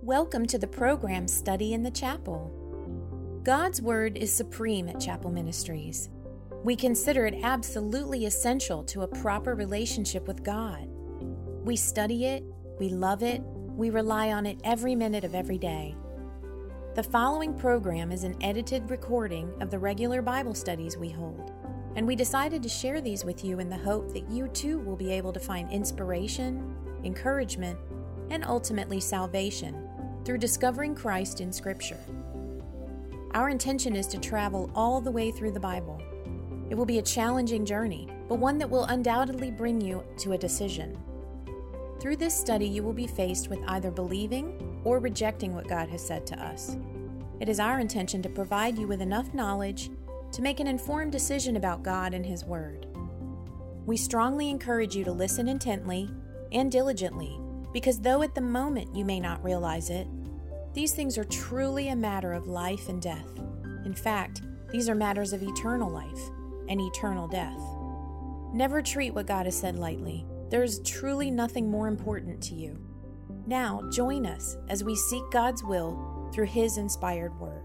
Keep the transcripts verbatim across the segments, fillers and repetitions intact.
Welcome to the program Study in the Chapel. God's Word is supreme at Chapel Ministries. We consider it absolutely essential to a proper relationship with God. We study it, we love it, we rely on it every minute of every day. The following program is an edited recording of the regular Bible studies we hold, and we decided to share these with you in the hope that you too will be able to find inspiration, encouragement, and ultimately salvation through discovering Christ in Scripture. Our intention is to travel all the way through the Bible. It will be a challenging journey, but one that will undoubtedly bring you to a decision. Through this study, you will be faced with either believing or rejecting what God has said to us. It is our intention to provide you with enough knowledge to make an informed decision about God and His Word. We strongly encourage you to listen intently and diligently, because though at the moment you may not realize it, these things are truly a matter of life and death. In fact, these are matters of eternal life and eternal death. Never treat what God has said lightly. There is truly nothing more important to you. Now, join us as we seek God's will through His inspired Word.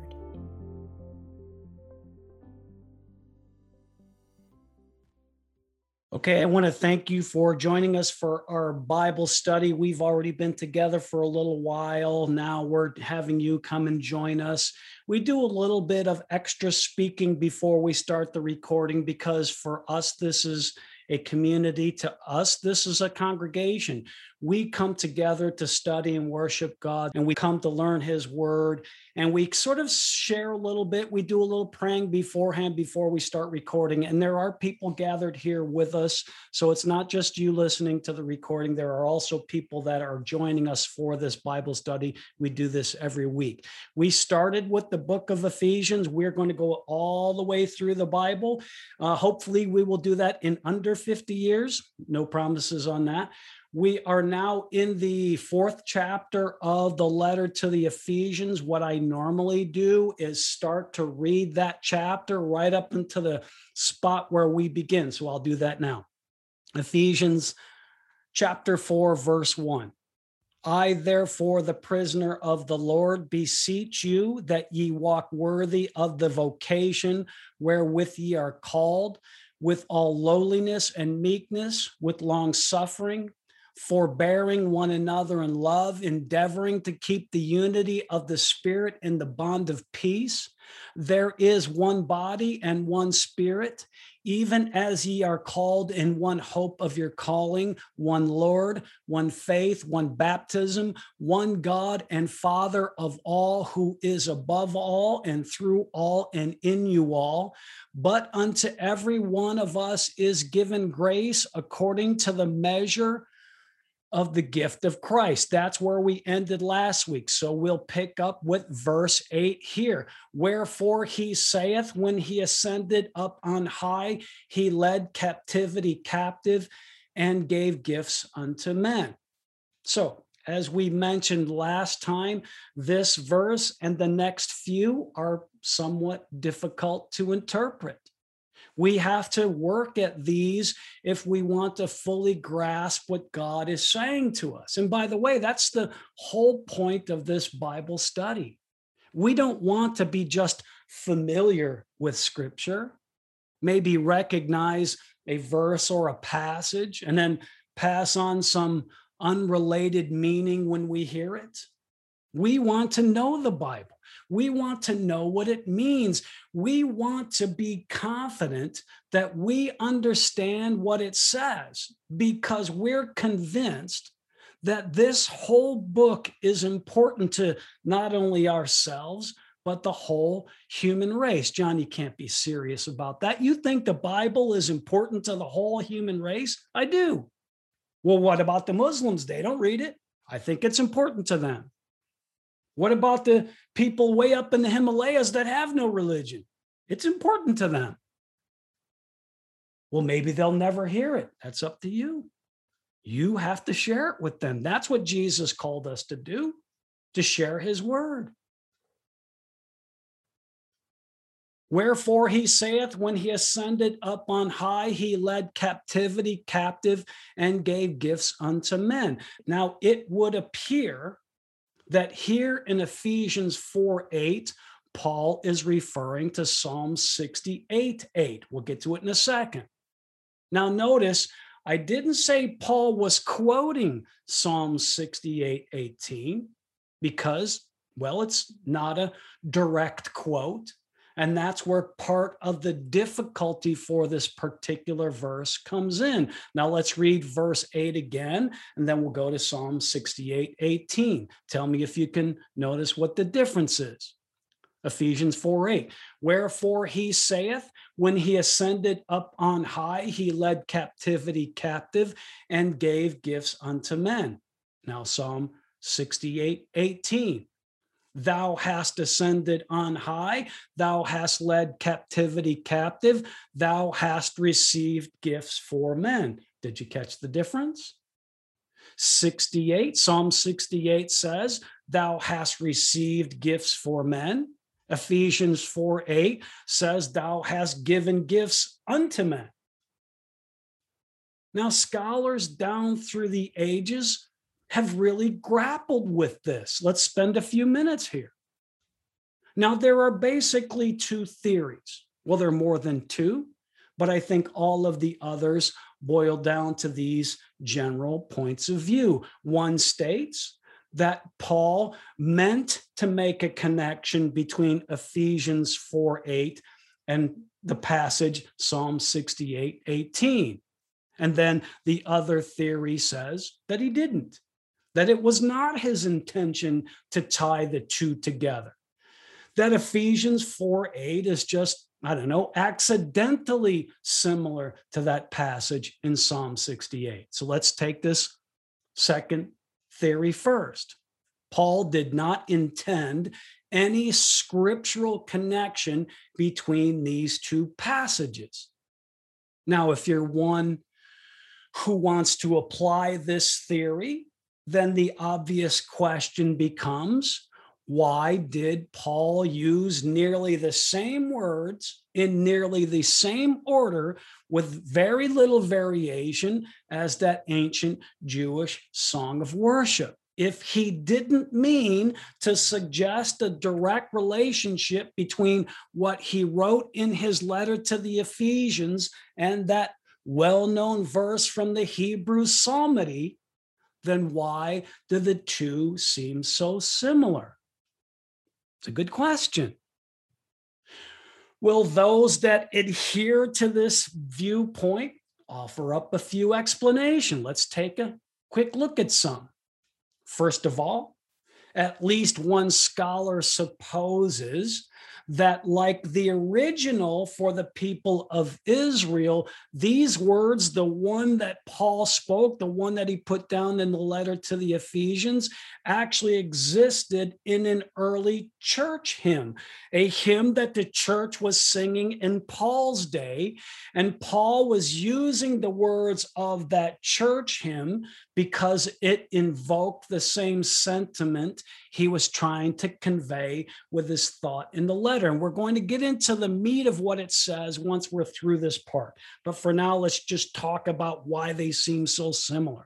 Okay, I want to thank you for joining us for our Bible study. We've already been together for a little while. Now we're having you come and join us. We do a little bit of extra speaking before we start the recording because for us, this is a community. To us, this is a congregation. We come together to study and worship God, and we come to learn His Word, and we sort of share a little bit. We do a little praying beforehand before we start recording, and there are people gathered here with us, so it's not just you listening to the recording. There are also people that are joining us for this Bible study. We do this every week. We started with the book of Ephesians. We're going to go all the way through the Bible. Uh, hopefully, we will do that in under fifty years. No promises on that. We are now in the fourth chapter of the letter to the Ephesians. What I normally do is start to read that chapter right up into the spot where we begin. So I'll do that now. Ephesians chapter four, verse one. I, therefore, the prisoner of the Lord, beseech you that ye walk worthy of the vocation wherewith ye are called, with all lowliness and meekness, with long suffering, forbearing one another in love, endeavoring to keep the unity of the Spirit in the bond of peace. There is one body and one Spirit, even as ye are called in one hope of your calling, one Lord, one faith, one baptism, one God and Father of all, who is above all and through all and in you all. But unto every one of us is given grace according to the measure of the gift of Christ. That's where we ended last week. So we'll pick up with verse eight here. Wherefore he saith, when he ascended up on high, he led captivity captive and gave gifts unto men. So as we mentioned last time, this verse and the next few are somewhat difficult to interpret. We have to work at these if we want to fully grasp what God is saying to us. And by the way, that's the whole point of this Bible study. We don't want to be just familiar with Scripture, maybe recognize a verse or a passage, and then pass on some unrelated meaning when we hear it. We want to know the Bible. We want to know what it means. We want to be confident that we understand what it says because we're convinced that this whole book is important to not only ourselves, but the whole human race. John, you can't be serious about that. You think the Bible is important to the whole human race? I do. Well, what about the Muslims? They don't read it. I think it's important to them. What about the people way up in the Himalayas that have no religion? It's important to them. Well, maybe they'll never hear it. That's up to you. You have to share it with them. That's what Jesus called us to do, to share His Word. Wherefore he saith, when he ascended up on high, he led captivity captive and gave gifts unto men. Now it would appear that here in Ephesians four eight, Paul is referring to Psalm sixty-eight eight. We'll get to it in a second. Now, notice I didn't say Paul was quoting Psalm sixty-eight eighteen because, well, it's not a direct quote. And that's where part of the difficulty for this particular verse comes in. Now let's read verse eight again, and then we'll go to Psalm sixty-eight eighteen. Tell me if you can notice what the difference is. Ephesians four eight, wherefore he saith, when he ascended up on high, he led captivity captive and gave gifts unto men. Now Psalm sixty-eight eighteen, thou hast ascended on high, thou hast led captivity captive, thou hast received gifts for men. Did you catch the difference? sixty-eight, Psalm sixty-eight says, thou hast received gifts for men. Ephesians four eight says, thou hast given gifts unto men. Now, scholars down through the ages have really grappled with this. Let's spend a few minutes here. Now, there are basically two theories. Well, there are more than two, but I think all of the others boil down to these general points of view. One states that Paul meant to make a connection between Ephesians four eight and the passage Psalm sixty-eight eighteen. And then the other theory says that he didn't, that it was not his intention to tie the two together, that Ephesians four eight is just, I don't know, accidentally similar to that passage in Psalm sixty-eight. So let's take this second theory first. Paul did not intend any scriptural connection between these two passages. Now, if you're one who wants to apply this theory, then the obvious question becomes, why did Paul use nearly the same words in nearly the same order with very little variation as that ancient Jewish song of worship, if he didn't mean to suggest a direct relationship between what he wrote in his letter to the Ephesians and that well-known verse from the Hebrew Psalmody? Then why do the two seem so similar? It's a good question. Will those that adhere to this viewpoint offer up a few explanations? Let's take a quick look at some. First of all, at least one scholar supposes that, like the original for the people of Israel, these words, the one that Paul spoke, the one that he put down in the letter to the Ephesians, actually existed in an early church hymn, a hymn that the church was singing in Paul's day. And Paul was using the words of that church hymn because it invoked the same sentiment he was trying to convey with his thought in the letter. And we're going to get into the meat of what it says once we're through this part. But for now, let's just talk about why they seem so similar.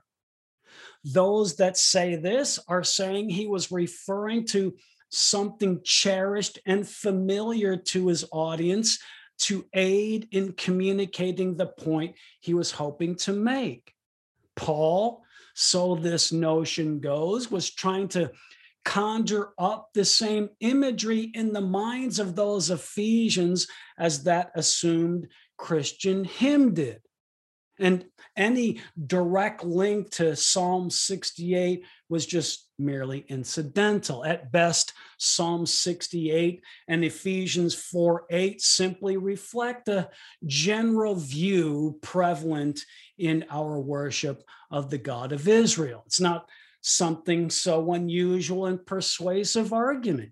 Those that say this are saying he was referring to something cherished and familiar to his audience to aid in communicating the point he was hoping to make. Paul, so this notion goes, was trying to conjure up the same imagery in the minds of those Ephesians as that assumed Christian hymn did. And any direct link to Psalm sixty-eight was just merely incidental. At best, Psalm sixty-eight and Ephesians four eight simply reflect a general view prevalent in our worship of the God of Israel. It's not something so unusual and persuasive argument.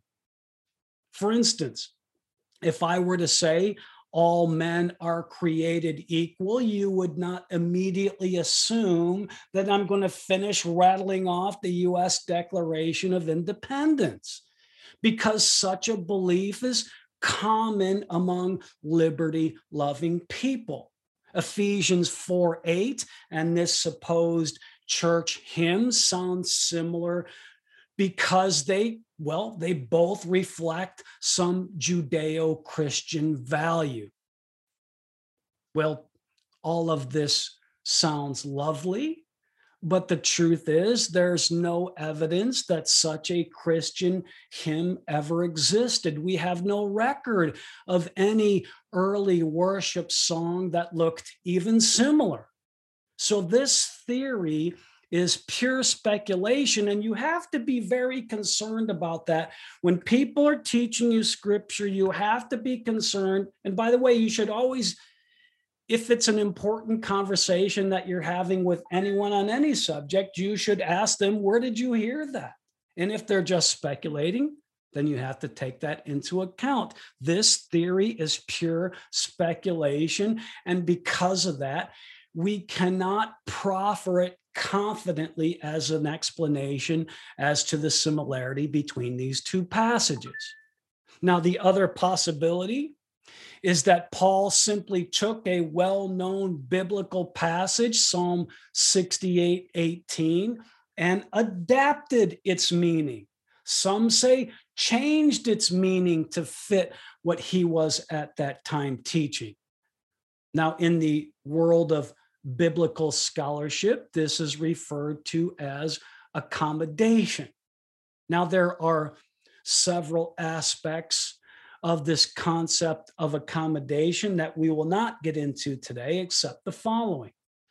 For instance, if I were to say, all men are created equal, you would not immediately assume that I'm going to finish rattling off the U S Declaration of Independence, because such a belief is common among liberty-loving people. Ephesians four eight and this supposed church hymn sounds similar because they, well, they both reflect some Judeo-Christian value. Well, all of this sounds lovely, but the truth is there's no evidence that such a Christian hymn ever existed. We have no record of any early worship song that looked even similar. So this theory is pure speculation, and you have to be very concerned about that. When people are teaching you scripture, you have to be concerned. And by the way, you should always, if it's an important conversation that you're having with anyone on any subject, you should ask them, where did you hear that? And if they're just speculating, then you have to take that into account. This theory is pure speculation. And because of that, we cannot proffer it confidently as an explanation as to the similarity between these two passages. Now, the other possibility is that Paul simply took a well-known biblical passage, Psalm sixty-eight eighteen, and adapted its meaning. Some say changed its meaning to fit what he was at that time teaching. Now, in the world of biblical scholarship, this is referred to as accommodation. Now, there are several aspects of this concept of accommodation that we will not get into today, except the following.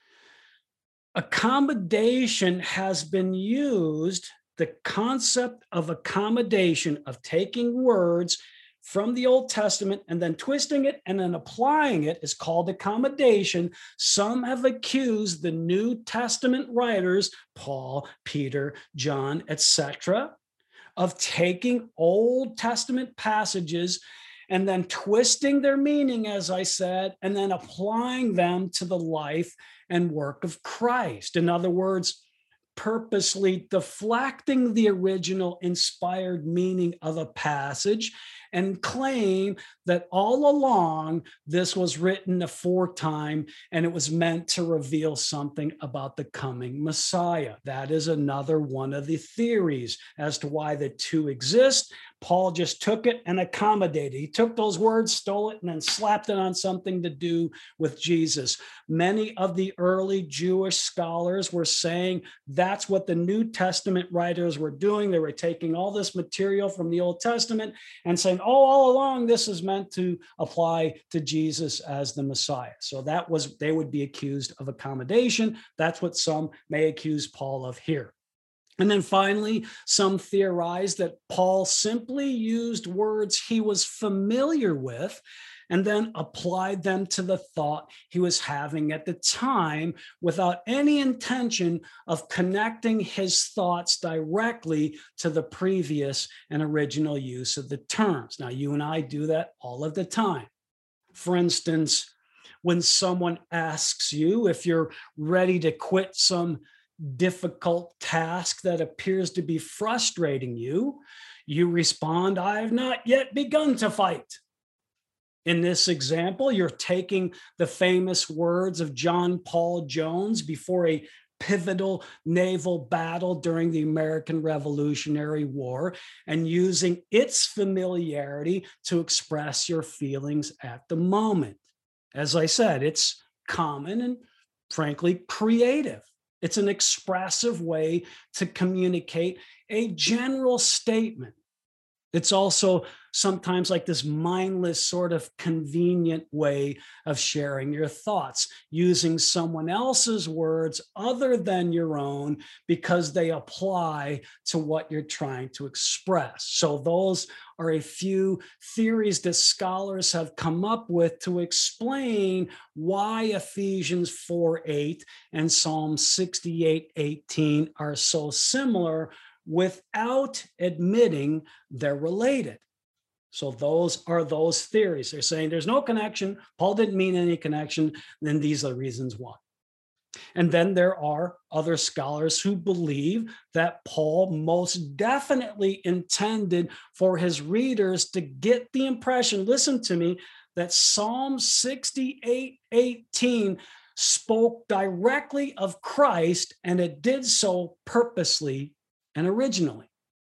Accommodation has been used, the concept of accommodation, of taking words from the Old Testament and then twisting it and then applying it, is called accommodation. Some have accused the New Testament writers, Paul, Peter, John, et cetera, of taking Old Testament passages and then twisting their meaning, as I said, and then applying them to the life and work of Christ. In other words, purposely deflecting the original inspired meaning of a passage and claim that all along this was written aforetime and it was meant to reveal something about the coming Messiah. That is another one of the theories as to why the two exist. Paul just took it and accommodated. He took those words, stole it, and then slapped it on something to do with Jesus. Many of the early Jewish scholars were saying that's what the New Testament writers were doing. They were taking all this material from the Old Testament and saying, oh, all along this is meant to apply to Jesus as the Messiah. So that was, they would be accused of accommodation. That's what some may accuse Paul of here. And then finally, some theorize that Paul simply used words he was familiar with and then applied them to the thought he was having at the time without any intention of connecting his thoughts directly to the previous and original use of the terms. Now, you and I do that all of the time. For instance, when someone asks you if you're ready to quit some difficult task that appears to be frustrating you, you respond, I have not yet begun to fight. In this example, you're taking the famous words of John Paul Jones before a pivotal naval battle during the American Revolutionary War and using its familiarity to express your feelings at the moment. As I said, it's common and frankly creative. It's an expressive way to communicate a general statement. It's also sometimes like this mindless sort of convenient way of sharing your thoughts, using someone else's words other than your own because they apply to what you're trying to express. So those are a few theories that scholars have come up with to explain why Ephesians four eight and Psalm sixty-eight eighteen are so similar without admitting they're related. So those are those theories. They're saying there's no connection. Paul didn't mean any connection. Then these are the reasons why. And then there are other scholars who believe that Paul most definitely intended for his readers to get the impression, listen to me, that Psalm sixty-eight eighteen spoke directly of Christ, and it did so purposely and originally.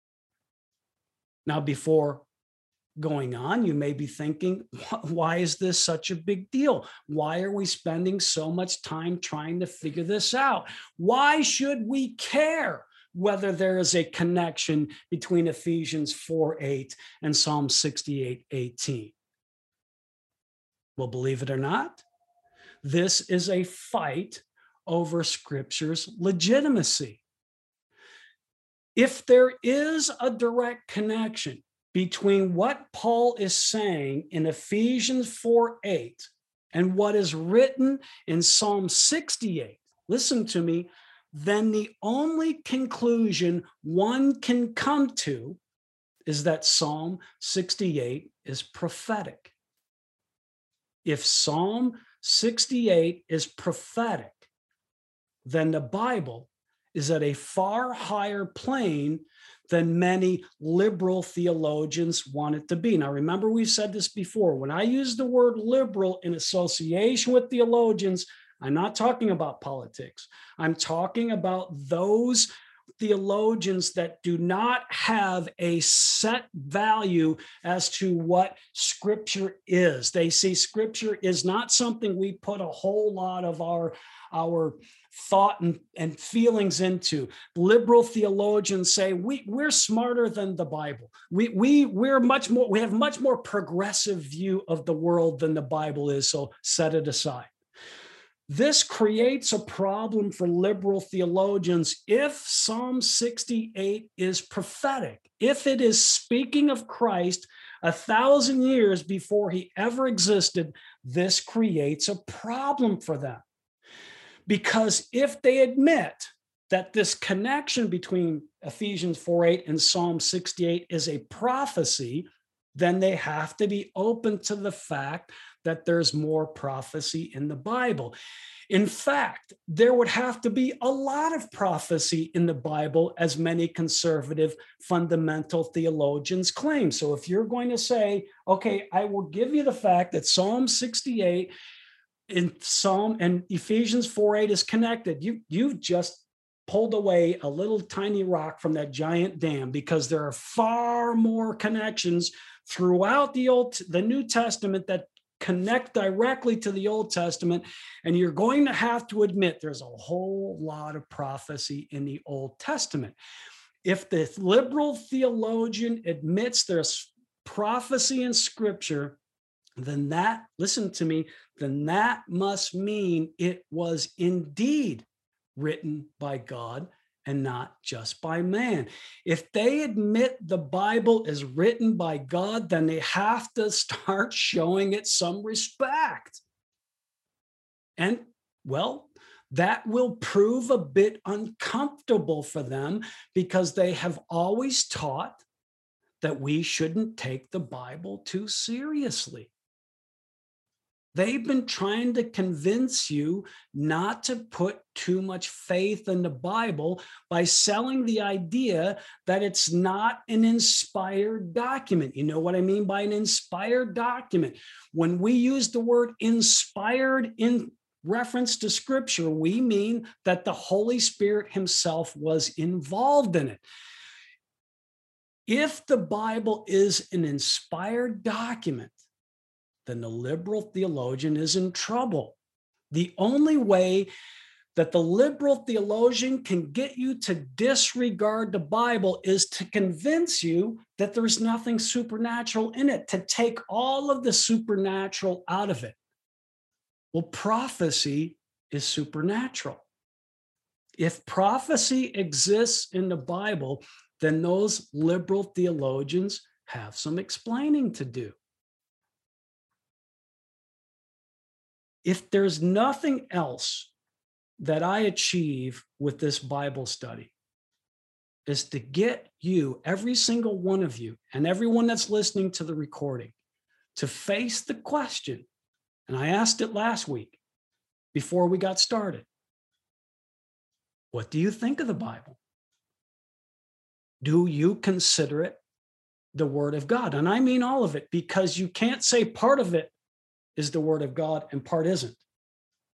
Now, before going on, you may be thinking, why is this such a big deal? Why are we spending so much time trying to figure this out? Why should we care whether there is a connection between Ephesians four eight and Psalm sixty-eight eighteen? Well, believe it or not, this is a fight over Scripture's legitimacy. If there is a direct connection between what Paul is saying in Ephesians four eight and what is written in Psalm sixty-eight, listen to me, then the only conclusion one can come to is that Psalm sixty-eight is prophetic. If Psalm sixty-eight is prophetic, then the Bible is at a far higher plane than many liberal theologians want it to be. Now, remember, we've said this before. When I use the word liberal in association with theologians, I'm not talking about politics. I'm talking about those theologians that do not have a set value as to what Scripture is. They see Scripture is not something we put a whole lot of our, our thought and, and feelings into. Liberal theologians say we, we're smarter than the Bible. We, we, we're much more, we have much more progressive view of the world than the Bible is, so set it aside. This creates a problem for liberal theologians if Psalm sixty-eight is prophetic, if it is speaking of Christ a thousand years before he ever existed. This creates a problem for them. Because if they admit that this connection between Ephesians four eight and Psalm sixty-eight is a prophecy, then they have to be open to the fact that there's more prophecy in the Bible. In fact, there would have to be a lot of prophecy in the Bible, as many conservative fundamental theologians claim. So if you're going to say, okay, I will give you the fact that Psalm sixty-eight in Psalm and Ephesians four eight is connected, you, you've just pulled away a little tiny rock from that giant dam, because there are far more connections throughout the Old, the New Testament that connect directly to the Old Testament. And you're going to have to admit there's a whole lot of prophecy in the Old Testament. If the liberal theologian admits there's prophecy in Scripture, then that, listen to me, then that must mean it was indeed written by God and not just by man. If they admit the Bible is written by God, then they have to start showing it some respect. And, well, that will prove a bit uncomfortable for them, because they have always taught that we shouldn't take the Bible too seriously. They've been trying to convince you not to put too much faith in the Bible by selling the idea that it's not an inspired document. You know what I mean by an inspired document? When we use the word inspired in reference to Scripture, we mean that the Holy Spirit himself was involved in it. If the Bible is an inspired document, then the liberal theologian is in trouble. The only way that the liberal theologian can get you to disregard the Bible is to convince you that there's nothing supernatural in it, to take all of the supernatural out of it. Well, prophecy is supernatural. If prophecy exists in the Bible, then those liberal theologians have some explaining to do. If there's nothing else that I achieve with this Bible study, is to get you, every single one of you, and everyone that's listening to the recording, to face the question, and I asked it last week before we got started. What do you think of the Bible? Do you consider it the Word of God? And I mean all of it, because you can't say part of it is the Word of God and part isn't.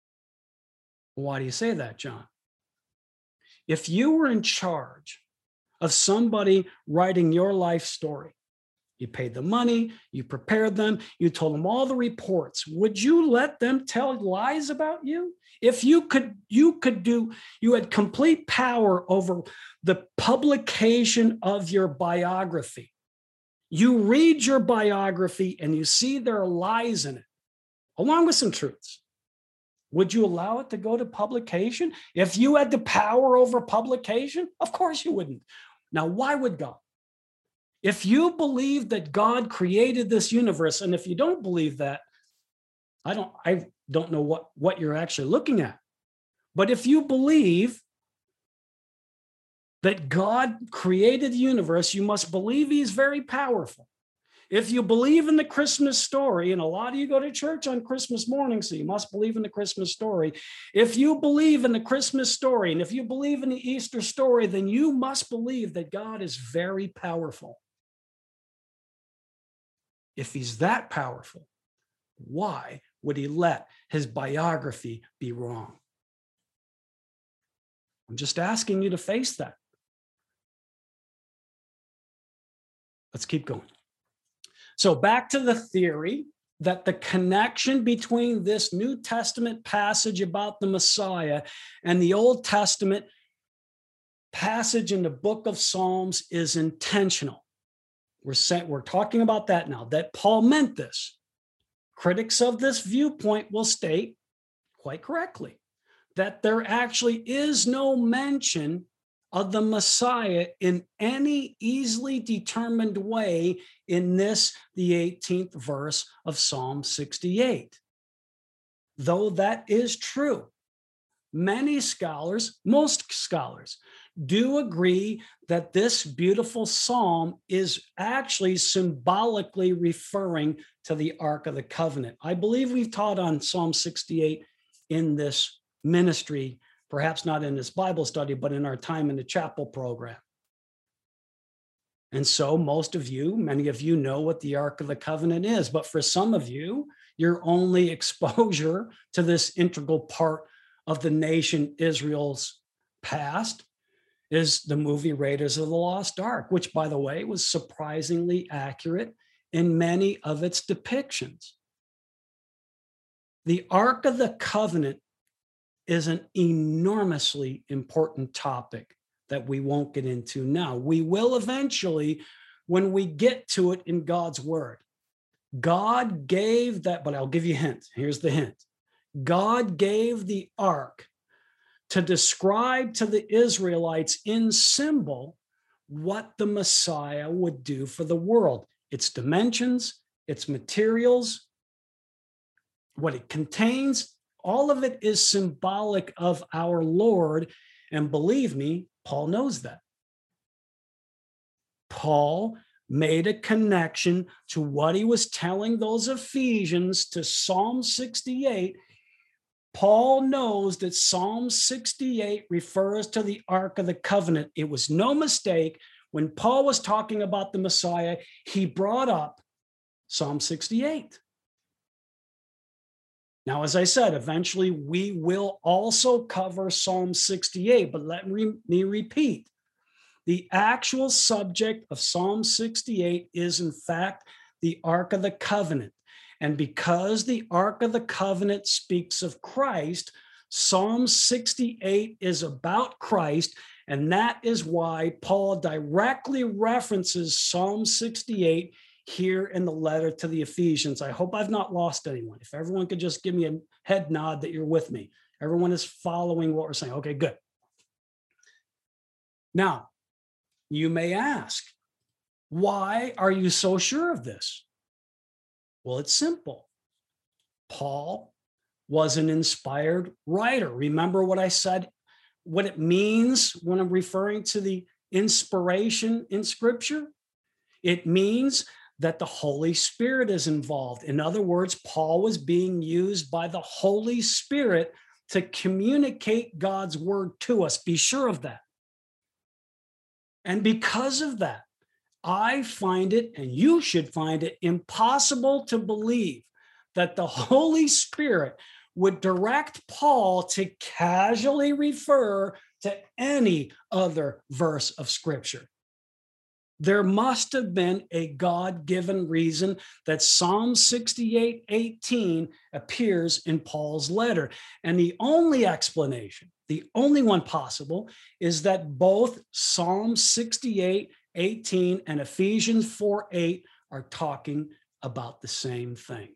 Why do you say that, John? If you were in charge of somebody writing your life story. You paid the money, you prepared them, you told them all the reports. Would you let them tell lies about you? If you could, you could do, you had complete power over the publication of your biography. You read your biography and you see there are lies in it, along with some truths. Would you allow it to go to publication? If you had the power over publication, of course you wouldn't. Now, why would God? If you believe that God created this universe, and if you don't believe that, I don't, I don't know what, what you're actually looking at. But if you believe that God created the universe, you must believe he's very powerful. If you believe in the Christmas story, and a lot of you go to church on Christmas morning, so you must believe in the Christmas story. If you believe in the Christmas story, and if you believe in the Easter story, then you must believe that God is very powerful. If he's that powerful, why would he let his biography be wrong? I'm just asking you to face that. Let's keep going. So back to the theory that the connection between this New Testament passage about the Messiah and the Old Testament passage in the book of Psalms is intentional. We're saying, we're talking about that now, that Paul meant this. Critics of this viewpoint will state, quite correctly, that there actually is no mention of the Messiah in any easily determined way in this, the eighteenth verse of Psalm sixty-eight. Though that is true, many scholars, most scholars, do agree that this beautiful psalm is actually symbolically referring to the Ark of the Covenant. I believe we've taught on Psalm sixty-eight in this ministry, perhaps not in this Bible study, but in our time in the chapel program. And so most of you, many of you know what the Ark of the Covenant is, but for some of you, your only exposure to this integral part of the nation Israel's past is the movie Raiders of the Lost Ark, which, by the way, was surprisingly accurate in many of its depictions. The Ark of the Covenant is an enormously important topic that we won't get into now. We will eventually when we get to it in God's word. God gave that, but I'll give you a hint. Here's the hint. God gave the ark to describe to the Israelites in symbol what the Messiah would do for the world, its dimensions, its materials, what it contains. All of it is symbolic of our Lord. And believe me, Paul knows that. Paul made a connection to what he was telling those Ephesians to Psalm sixty-eight. Paul knows that Psalm sixty-eight refers to the Ark of the Covenant. It was no mistake. When Paul was talking about the Messiah, he brought up Psalm sixty-eight. Now, as I said, eventually we will also cover Psalm sixty-eight, but let me repeat. The actual subject of Psalm sixty-eight is, in fact, the Ark of the Covenant. And because the Ark of the Covenant speaks of Christ, Psalm sixty-eight is about Christ, and that is why Paul directly references Psalm sixty-eight here in the letter to the Ephesians. I hope I've not lost anyone. If everyone could just give me a head nod that you're with me. Everyone is following what we're saying. Okay, good. Now, you may ask, why are you so sure of this? Well, it's simple. Paul was an inspired writer. Remember what I said, what it means when I'm referring to the inspiration in Scripture? It means that the Holy Spirit is involved. In other words, Paul was being used by the Holy Spirit to communicate God's word to us. Be sure of that. And because of that, I find it, and you should find it, impossible to believe that the Holy Spirit would direct Paul to casually refer to any other verse of Scripture. There must have been a God-given reason that Psalm sixty-eight eighteen appears in Paul's letter. And the only explanation, the only one possible, is that both Psalm sixty-eight eighteen and Ephesians four eight are talking about the same thing.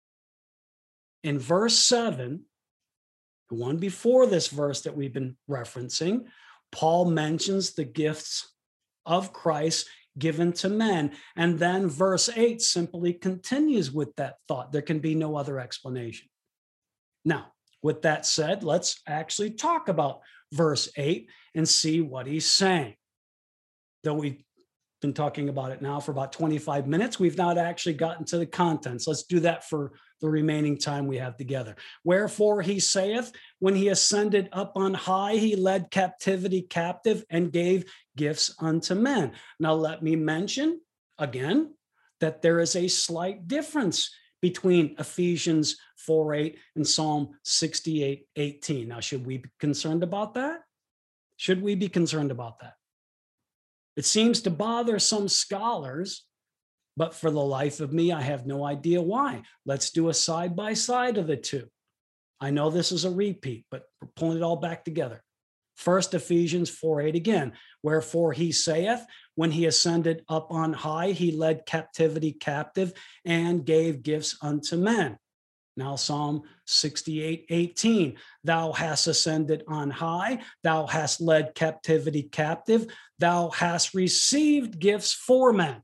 In verse seven, the one before this verse that we've been referencing, Paul mentions the gifts of Christ given to men. And then verse eight simply continues with that thought. There can be no other explanation. Now, with that said, let's actually talk about verse eight and see what he's saying. Though we've been talking about it now for about twenty-five minutes, we've not actually gotten to the contents. Let's do that for the remaining time we have together. Wherefore he saith, when he ascended up on high, he led captivity captive and gave gifts unto men. Now let me mention again that there is a slight difference between Ephesians four eight and Psalm sixty-eight eighteen. Now, should we be concerned about that? Should we be concerned about that? It seems to bother some scholars, but for the life of me, I have no idea why. Let's do a side by side of the two. I know this is a repeat, but we're pulling it all back together. First, Ephesians four eight again. Wherefore he saith, when he ascended up on high, he led captivity captive and gave gifts unto men. Now, Psalm sixty-eight eighteen, thou hast ascended on high, thou hast led captivity captive, thou hast received gifts for men.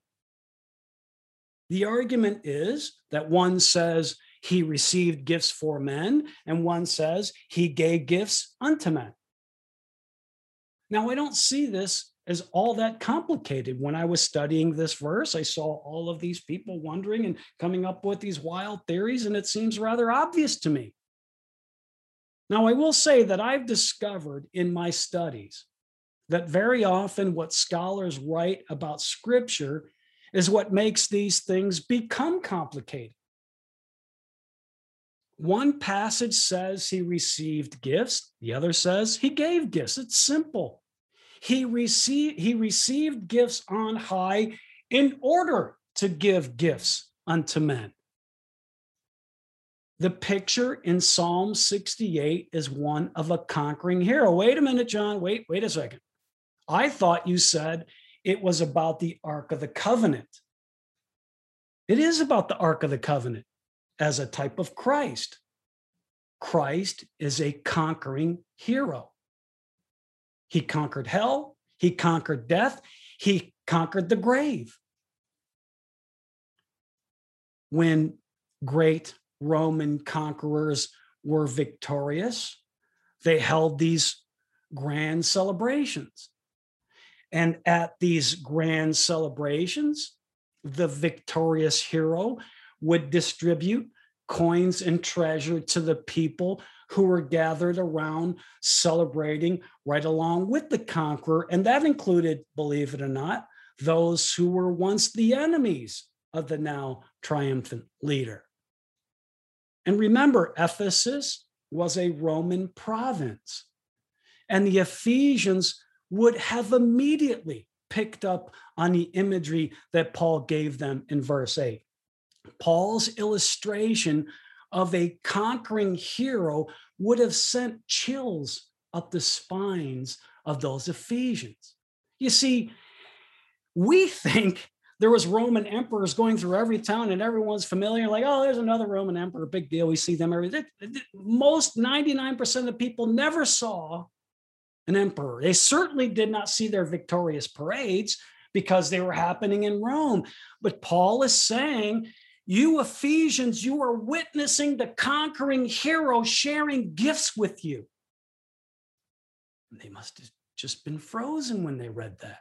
The argument is that one says he received gifts for men, and one says he gave gifts unto men. Now, I don't see this as all that complicated. When I was studying this verse, I saw all of these people wondering and coming up with these wild theories, and it seems rather obvious to me. Now, I will say that I've discovered in my studies that very often what scholars write about Scripture is what makes these things become complicated. One passage says he received gifts, the other says he gave gifts. It's simple. He received, he received gifts on high in order to give gifts unto men. The picture in Psalm sixty-eight is one of a conquering hero. Wait a minute, John. Wait, wait a second. I thought you said it was about the Ark of the Covenant. It is about the Ark of the Covenant as a type of Christ. Christ is a conquering hero. He conquered hell. He conquered death. He conquered the grave. When great Roman conquerors were victorious, they held these grand celebrations. And at these grand celebrations, the victorious hero would distribute coins and treasure to the people who were gathered around celebrating right along with the conqueror. And that included, believe it or not, those who were once the enemies of the now triumphant leader. And remember, Ephesus was a Roman province, and the Ephesians would have immediately picked up on the imagery that Paul gave them in verse eight. Paul's illustration of a conquering hero would have sent chills up the spines of those Ephesians. You see, we think there was Roman emperors going through every town and everyone's familiar, like, oh, there's another Roman emperor, big deal. We see them every day. Most ninety-nine percent of the people never saw an emperor. They certainly did not see their victorious parades because they were happening in Rome. But Paul is saying, you Ephesians, you are witnessing the conquering hero sharing gifts with you. And they must have just been frozen when they read that.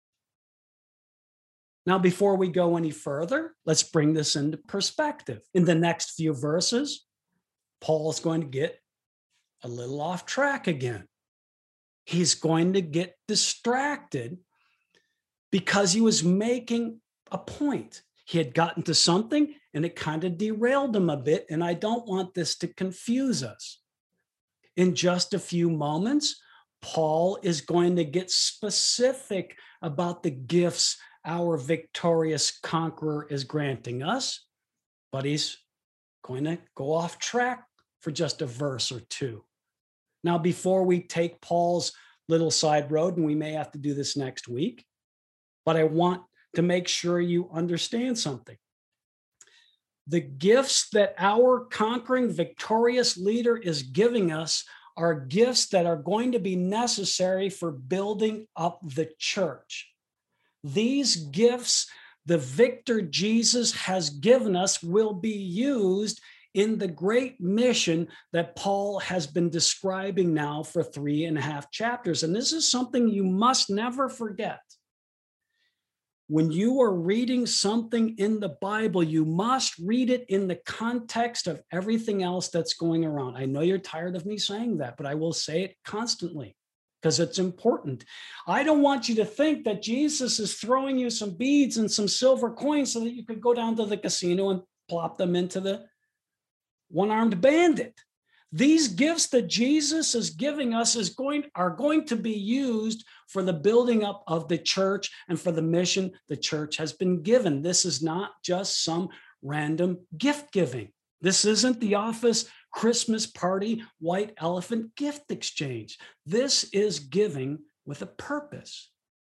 Now, before we go any further, let's bring this into perspective. In the next few verses, Paul is going to get a little off track again. He's going to get distracted because he was making a point. He had gotten to something and it kind of derailed him a bit, and I don't want this to confuse us. In just a few moments, Paul is going to get specific about the gifts our victorious conqueror is granting us, but he's going to go off track for just a verse or two. Now, before we take Paul's little side road, and we may have to do this next week, but I want to make sure you understand something. The gifts that our conquering, victorious leader is giving us are gifts that are going to be necessary for building up the church. These gifts the victor Jesus has given us will be used in the great mission that Paul has been describing now for three and a half chapters. And this is something you must never forget. When you are reading something in the Bible, you must read it in the context of everything else that's going around. I know you're tired of me saying that, but I will say it constantly because it's important. I don't want you to think that Jesus is throwing you some beads and some silver coins so that you could go down to the casino and plop them into the one-armed bandit. These gifts that Jesus is giving us is going, are going to be used for the building up of the church and for the mission the church has been given. This is not just some random gift giving. This isn't the office Christmas party, white elephant gift exchange. This is giving with a purpose.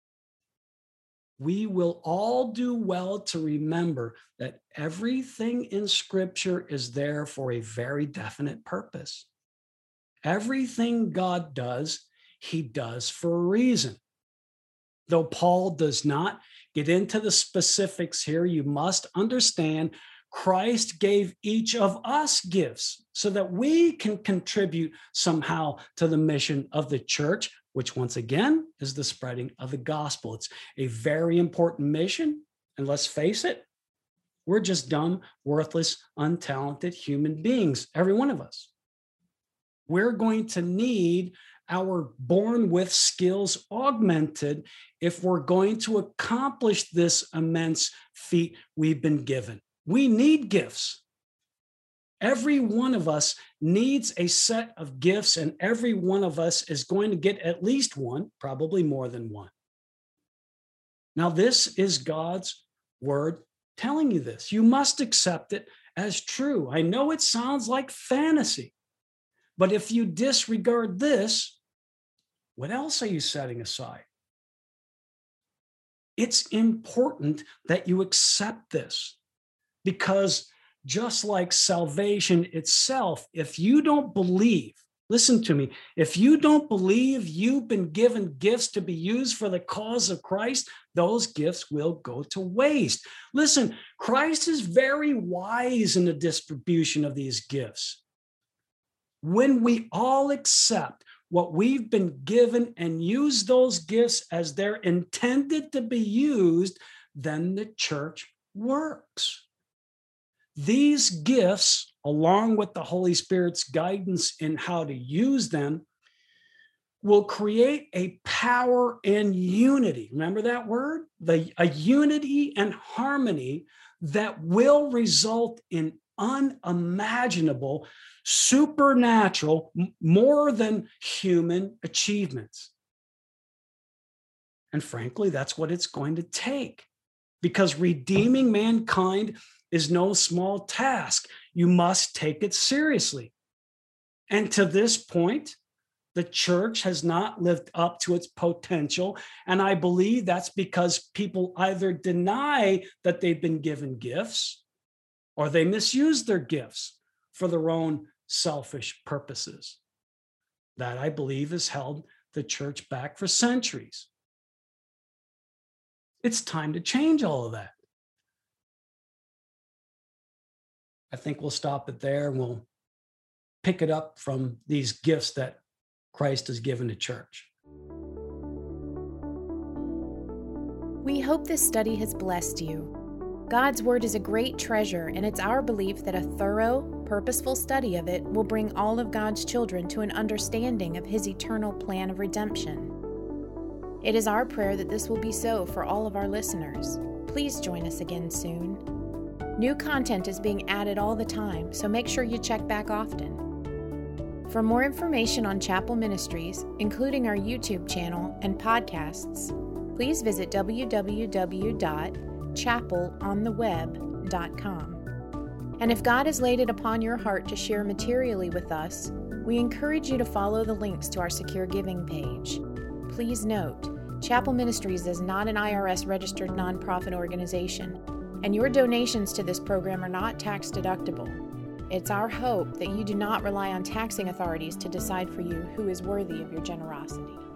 We will all do well to remember that everything in Scripture is there for a very definite purpose. Everything God does, he does for a reason. Though Paul does not get into the specifics here, you must understand Christ gave each of us gifts so that we can contribute somehow to the mission of the church, which once again is the spreading of the gospel. It's a very important mission. And let's face it, we're just dumb, worthless, untalented human beings, every one of us. We're going to need our born with skills augmented if we're going to accomplish this immense feat we've been given. We need gifts. Every one of us needs a set of gifts, and every one of us is going to get at least one, probably more than one. Now, this is God's word telling you this. You must accept it as true. I know it sounds like fantasy, but if you disregard this, what else are you setting aside? It's important that you accept this. Because just like salvation itself, if you don't believe, listen to me, if you don't believe you've been given gifts to be used for the cause of Christ, those gifts will go to waste. Listen, Christ is very wise in the distribution of these gifts. When we all accept what we've been given and use those gifts as they're intended to be used, then the church works. These gifts, along with the Holy Spirit's guidance in how to use them, will create a power and unity. Remember that word? The, a unity and harmony that will result in unimaginable, supernatural, more than human achievements. And frankly, that's what it's going to take, because redeeming mankind is no small task. You must take it seriously. And to this point, the church has not lived up to its potential. And I believe that's because people either deny that they've been given gifts or they misuse their gifts for their own selfish purposes. That, I believe, has held the church back for centuries. It's time to change all of that. I think we'll stop it there and we'll pick it up from these gifts that Christ has given to church. We hope this study has blessed you. God's Word is a great treasure, and it's our belief that a thorough, purposeful study of it will bring all of God's children to an understanding of His eternal plan of redemption. It is our prayer that this will be so for all of our listeners. Please join us again soon. New content is being added all the time, so make sure you check back often. For more information on Chapel Ministries, including our YouTube channel and podcasts, please visit w w w dot chapel on the web dot com. And if God has laid it upon your heart to share materially with us, we encourage you to follow the links to our secure giving page. Please note, Chapel Ministries is not an I R S-registered nonprofit organization, and your donations to this program are not tax deductible. It's our hope that you do not rely on taxing authorities to decide for you who is worthy of your generosity.